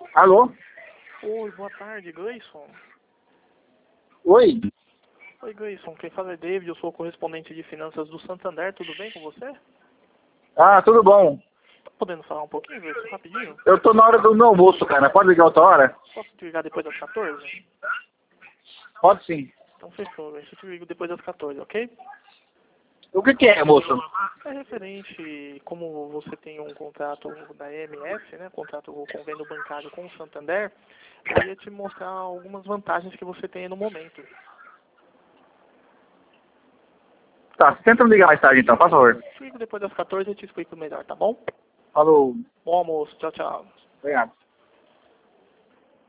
Alô? Oi, boa tarde, Gleison. Oi? Oi, Gleison. Quem fala é David, eu sou o correspondente de finanças do Santander. Tudo bem com você? Ah, tudo bom. Tá podendo falar um pouquinho, Gleison, rapidinho? Eu tô na hora do meu almoço, cara. Pode ligar outra hora? Posso te ligar depois das 14? Pode sim. Então fechou, Gleison. Eu te ligo depois das 14, ok? O que é, moço? É referente, como você tem um contrato da EMF, né, contrato, o convênio bancário com o Santander, eu ia te mostrar algumas vantagens que você tem no momento. Tá, você tenta me ligar mais tarde então, por favor. Te ligo depois das 14 e te explico melhor, tá bom? Falou. Bom almoço, tchau, tchau. Obrigado.